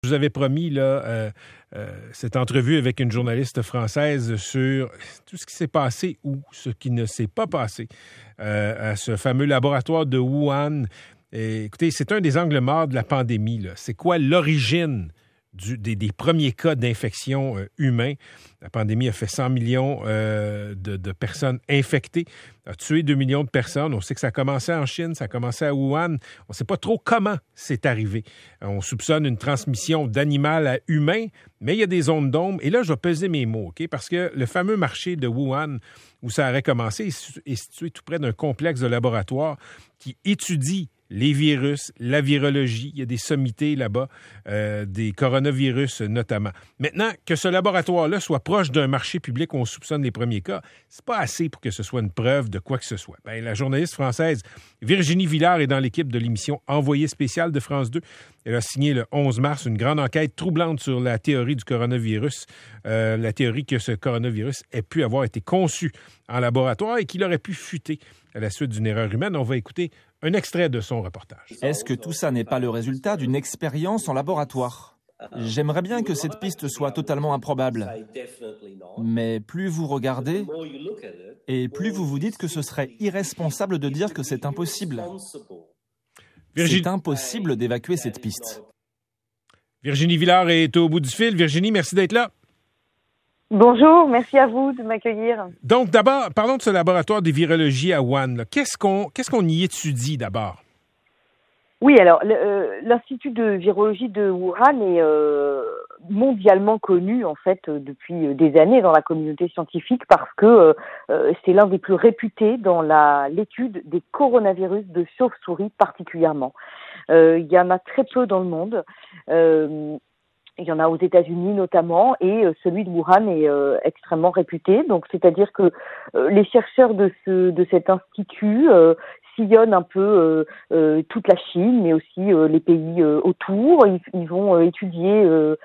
Je vous avais promis cette entrevue avec une journaliste française sur tout ce qui s'est passé ou ce qui ne s'est pas passé à ce fameux laboratoire de Wuhan. Et, écoutez, c'est un des angles morts de la pandémie, là. C'est quoi l'origine des premiers cas d'infection humains? La pandémie a fait 100 millions de personnes infectées, a tué 2 millions de personnes. On sait que ça a commencé en Chine, ça a commencé à Wuhan. On ne sait pas trop comment c'est arrivé. On soupçonne une transmission d'animal à humain, mais il y a des zones d'ombre. Et là, je vais peser mes mots, OK? Parce que le fameux marché de Wuhan, où ça aurait commencé, est situé tout près d'un complexe de laboratoire qui étudie les virus, la virologie. Il y a des sommités là-bas, des coronavirus notamment. Maintenant, que ce laboratoire-là soit proche d'un marché public où on soupçonne les premiers cas, c'est pas assez pour que ce soit une preuve de quoi que ce soit. Bien, la journaliste française Virginie Villard est dans l'équipe de l'émission Envoyée spéciale de France 2. Elle a signé le 11 mars une grande enquête troublante sur la théorie du coronavirus, la théorie que ce coronavirus ait pu avoir été conçu en laboratoire et qu'il aurait pu fuiter à la suite d'une erreur humaine. On va écouter un extrait de son reportage. Est-ce que tout ça n'est pas le résultat d'une expérience en laboratoire ? J'aimerais bien que cette piste soit totalement improbable. Mais plus vous regardez, et plus vous vous dites que ce serait irresponsable de dire que c'est impossible. C'est impossible d'évacuer cette piste. Virginie Villard est au bout du fil. Virginie, merci d'être là. Bonjour, merci à vous de m'accueillir. Donc, d'abord, parlons de ce laboratoire de virologie à Wuhan. Là. Qu'est-ce qu'on y étudie d'abord? Oui, alors, l'Institut de virologie de Wuhan est mondialement connu, en fait, depuis des années dans la communauté scientifique parce que c'est l'un des plus réputés dans l'étude des coronavirus de chauve-souris particulièrement. Il y en a très peu dans le monde. Il y en a aux États-Unis notamment, et celui de Wuhan est extrêmement réputé. Donc, c'est-à-dire que les chercheurs de cet institut sillonnent un peu toute la Chine, mais aussi les pays autour. Ils vont étudier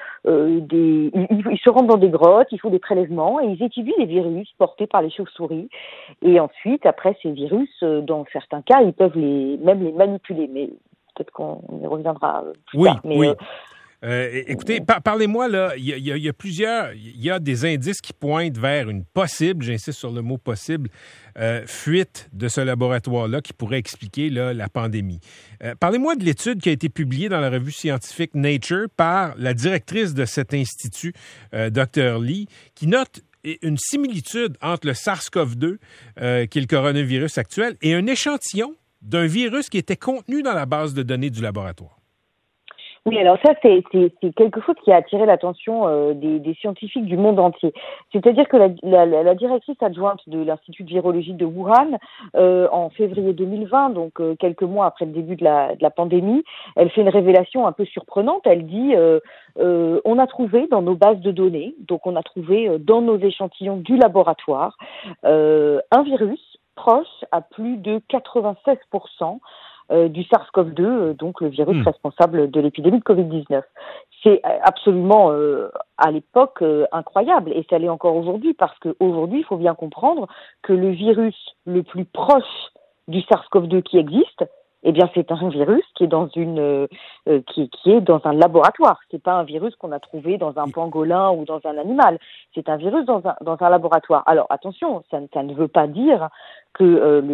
ils se rendent dans des grottes, ils font des prélèvements et ils étudient les virus portés par les chauves-souris. Et ensuite, après ces virus, dans certains cas, ils peuvent même les manipuler. Mais peut-être qu'on y reviendra plus tard. Mais, oui. Écoutez, parlez-moi, là, il y a des indices qui pointent vers une possible, j'insiste sur le mot possible, fuite de ce laboratoire-là qui pourrait expliquer là, la pandémie. Parlez-moi de l'étude qui a été publiée dans la revue scientifique Nature par la directrice de cet institut, Dr. Lee, qui note une similitude entre le SARS-CoV-2, qui est le coronavirus actuel, et un échantillon d'un virus qui était contenu dans la base de données du laboratoire. Oui, alors ça, c'est quelque chose qui a attiré l'attention des scientifiques du monde entier. C'est-à-dire que la directrice adjointe de l'Institut de virologie de Wuhan, en février 2020, donc quelques mois après le début de la pandémie, elle fait une révélation un peu surprenante. Elle dit on a trouvé dans nos bases de données, donc on a trouvé dans nos échantillons du laboratoire, un virus proche à plus de 96%. Du SARS-CoV-2, donc le virus responsable de l'épidémie de Covid-19. C'est absolument, à l'époque, incroyable, et ça l'est encore aujourd'hui, parce qu'aujourd'hui, il faut bien comprendre que le virus le plus proche du SARS-CoV-2 qui existe, eh bien, c'est un virus qui est dans qui est dans un laboratoire. C'est pas un virus qu'on a trouvé dans un pangolin ou dans un animal. C'est un virus dans un laboratoire. Alors, attention, ça ne veut pas dire que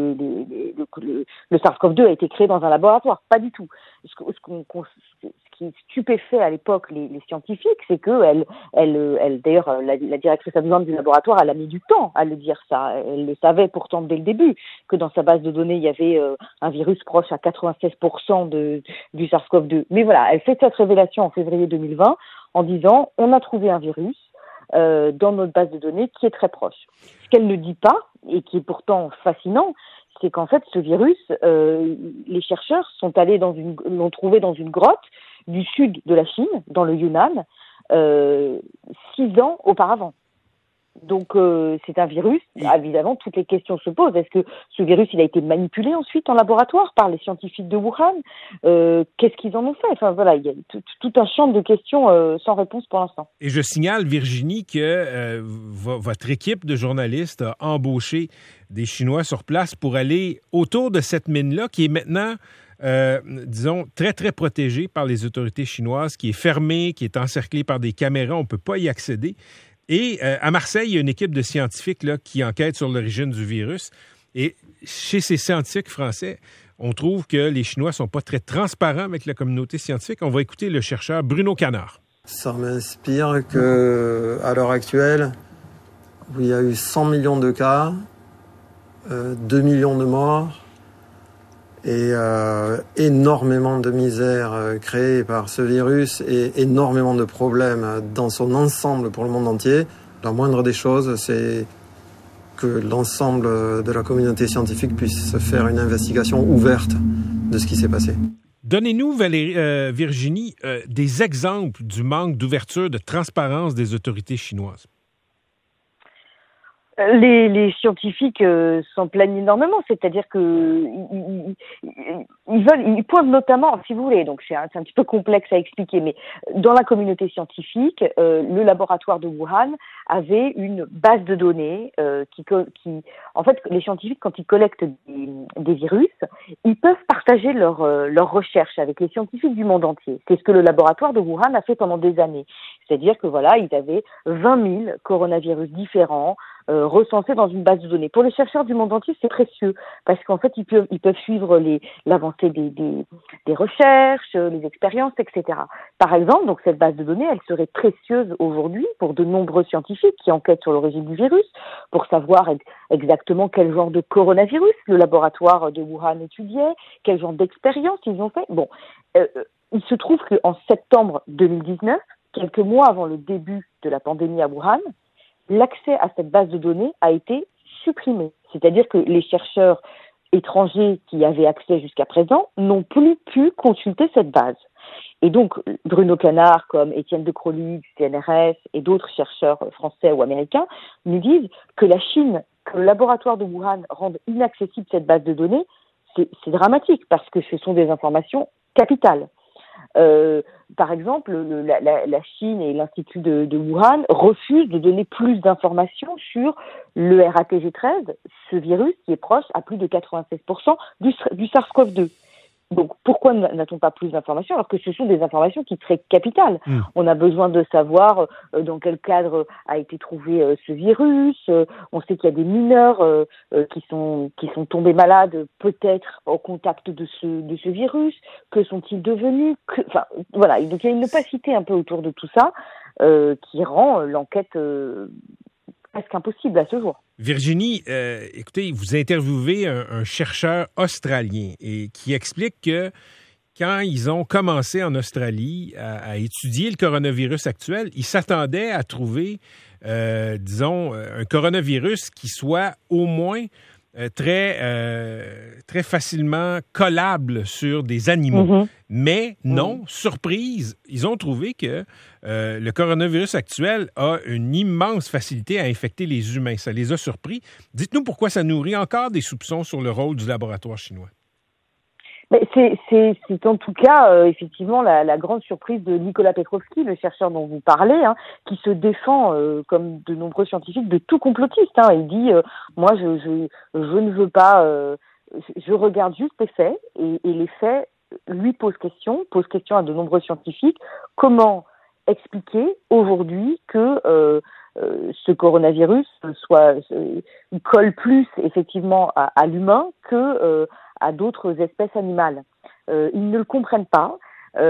le SARS-CoV-2 a été créé dans un laboratoire. Pas du tout. Ce qui stupéfait à l'époque les scientifiques, c'est que d'ailleurs, la directrice adjointe du laboratoire, elle a mis du temps à le dire ça. Elle le savait pourtant dès le début, que dans sa base de données, il y avait un virus proche à 96% du SARS-CoV-2. Mais voilà, elle fait cette révélation en février 2020 en disant on a trouvé un virus dans notre base de données qui est très proche. Ce qu'elle ne dit pas, et qui est pourtant fascinant, c'est qu'en fait, ce virus, les chercheurs l'ont trouvé dans une grotte du sud de la Chine, dans le Yunnan, 6 ans auparavant. Donc, c'est un virus. Évidemment, toutes les questions se posent. Est-ce que ce virus, il a été manipulé ensuite en laboratoire par les scientifiques de Wuhan? Qu'est-ce qu'ils en ont fait? Enfin, voilà, il y a tout un champ de questions sans réponse pour l'instant. Et je signale, Virginie, que votre équipe de journalistes a embauché des Chinois sur place pour aller autour de cette mine-là, qui est maintenant disons, très, très protégé par les autorités chinoises, qui est fermé, qui est encerclé par des caméras, on ne peut pas y accéder. Et à Marseille, il y a une équipe de scientifiques là, qui enquête sur l'origine du virus. Et chez ces scientifiques français, on trouve que les Chinois ne sont pas très transparents avec la communauté scientifique. On va écouter le chercheur Bruno Canard. Ça m'inspire qu'à l'heure actuelle, où il y a eu 100 millions de cas, 2 millions de morts et énormément de misère créée par ce virus et énormément de problèmes dans son ensemble pour le monde entier, la moindre des choses, c'est que l'ensemble de la communauté scientifique puisse faire une investigation ouverte de ce qui s'est passé. Donnez-nous, Virginie, des exemples du manque d'ouverture, de transparence des autorités chinoises. Les scientifiques s'en plaignent énormément, c'est-à-dire que ils pointent notamment, si vous voulez, donc c'est un petit peu complexe à expliquer, mais dans la communauté scientifique, le laboratoire de Wuhan avait une base de données qui, en fait, les scientifiques, quand ils collectent des virus, ils peuvent partager leurs recherches avec les scientifiques du monde entier. C'est ce que le laboratoire de Wuhan a fait pendant des années. C'est-à-dire que voilà, ils avaient 20 000 coronavirus différents recensés dans une base de données. Pour les chercheurs du monde entier, c'est précieux parce qu'en fait, ils peuvent suivre l'avancée des recherches, les expériences, etc. Par exemple, donc cette base de données, elle serait précieuse aujourd'hui pour de nombreux scientifiques qui enquêtent sur l'origine du virus, pour savoir exactement quel genre de coronavirus le laboratoire de Wuhan étudiait, quel genre d'expérience ils ont fait. Bon, il se trouve qu'en septembre 2019, quelques mois avant le début de la pandémie à Wuhan, l'accès à cette base de données a été supprimé. C'est-à-dire que les chercheurs étrangers qui avaient accès jusqu'à présent n'ont plus pu consulter cette base. Et donc, Bruno Canard, comme Étienne de Crolly du CNRS et d'autres chercheurs français ou américains, nous disent que la Chine, que le laboratoire de Wuhan rende inaccessible cette base de données, c'est dramatique parce que ce sont des informations capitales. Par exemple, la Chine et l'Institut de Wuhan refusent de donner plus d'informations sur le RATG13, ce virus qui est proche à plus de 96% du SARS-CoV-2. Donc, pourquoi n'a-t-on pas plus d'informations alors que ce sont des informations qui seraient capitales? On a besoin de savoir dans quel cadre a été trouvé ce virus. On sait qu'il y a des mineurs qui sont tombés malades, peut-être au contact de ce virus. Que sont-ils devenus? Enfin, voilà. Donc, il y a une opacité un peu autour de tout ça qui rend l'enquête presque impossible à ce jour. Virginie, écoutez, vous interviewez un chercheur australien et qui explique que quand ils ont commencé en Australie à étudier le coronavirus actuel, ils s'attendaient à trouver, disons, un coronavirus qui soit au moins très facilement collable sur des animaux. Mm-hmm. Mais non, surprise, ils ont trouvé que le coronavirus actuel a une immense facilité à infecter les humains. Ça les a surpris. Dites-nous pourquoi ça nourrit encore des soupçons sur le rôle du laboratoire chinois. Mais c'est en tout cas effectivement la grande surprise de Nicolas Petrovski, le chercheur dont vous parlez, qui se défend comme de nombreux scientifiques de tout complotiste. Il dit moi je ne veux pas, je regarde juste les faits et les faits lui posent question à de nombreux scientifiques. Comment expliquer aujourd'hui que ce coronavirus colle plus effectivement à l'humain que à d'autres espèces animales. Ils ne le comprennent pas.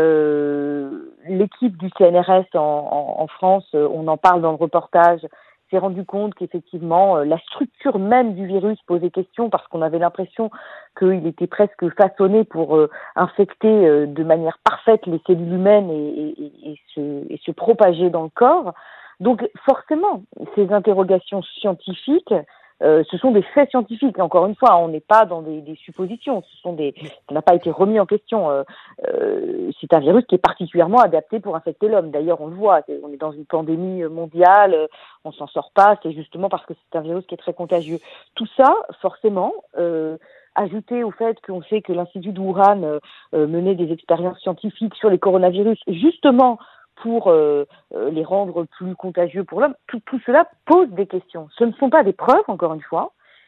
L'équipe du CNRS en France, on en parle dans le reportage, s'est rendu compte qu'effectivement, la structure même du virus posait question parce qu'on avait l'impression qu'il était presque façonné pour infecter de manière parfaite les cellules humaines et se propager dans le corps. Donc forcément, ces interrogations scientifiques, ce sont des faits scientifiques. Encore une fois, on n'est pas dans des suppositions. Ça n'a pas été remis en question. C'est un virus qui est particulièrement adapté pour infecter l'homme. D'ailleurs, on le voit. On est dans une pandémie mondiale. On s'en sort pas. C'est justement parce que c'est un virus qui est très contagieux. Tout ça, forcément, ajouté au fait qu'on sait que l'Institut de Wuhan menait des expériences scientifiques sur les coronavirus, justement pour les rendre plus contagieux pour l'homme, tout cela pose des questions. Ce ne sont pas des preuves, encore une fois,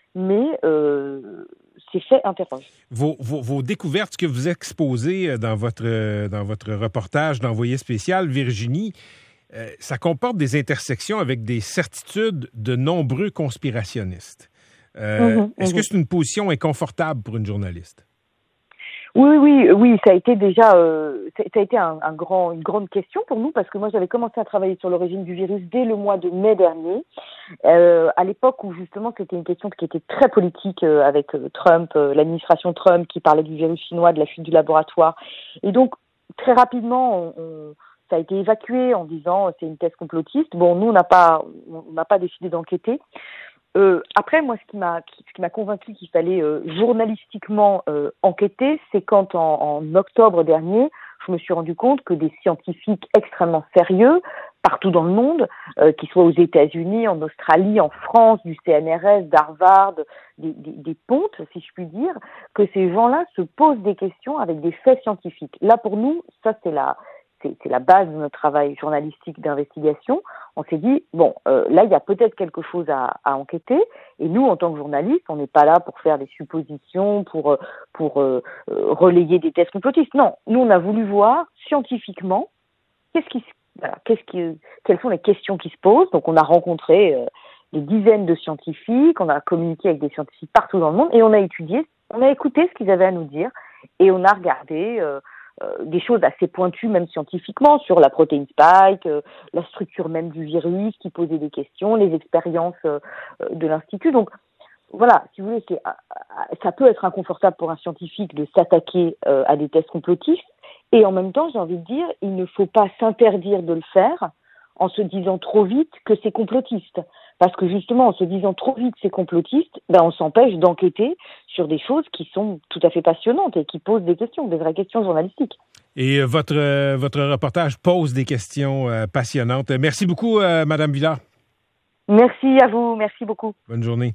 mais ces faits interrogent. Vos découvertes que vous exposez dans votre reportage d'Envoyé spécial, Virginie, ça comporte des intersections avec des certitudes de nombreux conspirationnistes. Est-ce que c'est une position inconfortable pour une journaliste? Oui, ça a été déjà, ça a été une grande question pour nous parce que moi j'avais commencé à travailler sur l'origine du virus dès le mois de mai dernier, à l'époque où justement c'était une question qui était très politique avec Trump, l'administration Trump qui parlait du virus chinois, de la fuite du laboratoire, et donc très rapidement ça a été évacué en disant c'est une thèse complotiste. Bon, nous on n'a pas décidé d'enquêter. Après, moi, ce qui m'a convaincu qu'il fallait journalistiquement enquêter, c'est quand en octobre dernier, je me suis rendu compte que des scientifiques extrêmement sérieux, partout dans le monde, qu'ils soient aux États-Unis, en Australie, en France, du CNRS, d'Harvard, des pontes, si je puis dire, que ces gens-là se posent des questions avec des faits scientifiques. Là, pour nous, ça, c'est la base de notre travail journalistique d'investigation. On s'est dit, bon, là, il y a peut-être quelque chose à enquêter. Et nous, en tant que journalistes, on n'est pas là pour faire des suppositions, pour relayer des thèses complotistes. Non, nous, on a voulu voir scientifiquement quelles sont les questions qui se posent. Donc, on a rencontré des dizaines de scientifiques, on a communiqué avec des scientifiques partout dans le monde et on a écouté ce qu'ils avaient à nous dire et on a regardé des choses assez pointues, même scientifiquement, sur la protéine spike, la structure même du virus qui posait des questions, les expériences de l'Institut. Donc, voilà, si vous voulez, ça peut être inconfortable pour un scientifique de s'attaquer à des thèses complotistes. Et en même temps, j'ai envie de dire, il ne faut pas s'interdire de le faire en se disant trop vite que c'est complotiste. Parce que justement, en se disant trop vite c'est complotiste, on s'empêche d'enquêter sur des choses qui sont tout à fait passionnantes et qui posent des questions, des vraies questions journalistiques. Et votre reportage pose des questions passionnantes. Merci beaucoup, Madame Villard. Merci à vous, merci beaucoup. Bonne journée.